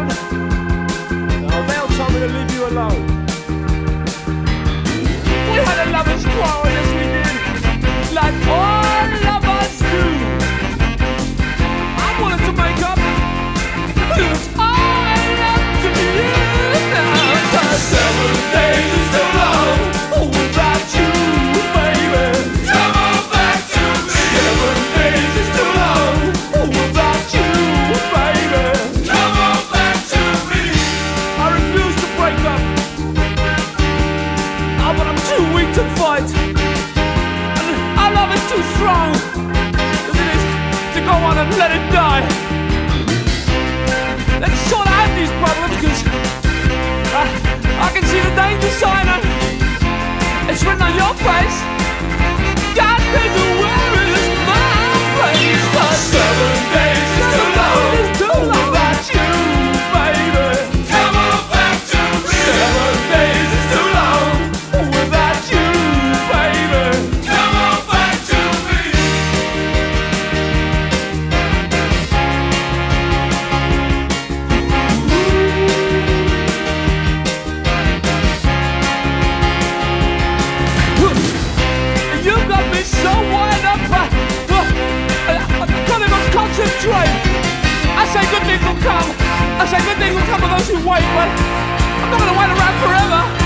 Now they'll tell me to leave you alone. We had a lover's quarrel, yes we did, like all lovers do. I wanted to make up, but it was all up to you. Now, 'cause 7 days is too long without you, baby. Come on back to me. 7 days is too long without you, baby. Come on back to me. I refuse to break up. Oh, but I'm too weak to fight. Our love is too strong as it is to go on and let it die. Let's sort out these problems, cause I can see the danger sign and it's written on your face. God knows where is my place. 'Cause 7 days is too long without you, baby. Come on back to me. 7 days is too long without you, baby. Come on back to me. You got me so wired up, I can't even concentrate. I say good things will come. I say good things will come for those who wait, but I'm not gonna wait around forever.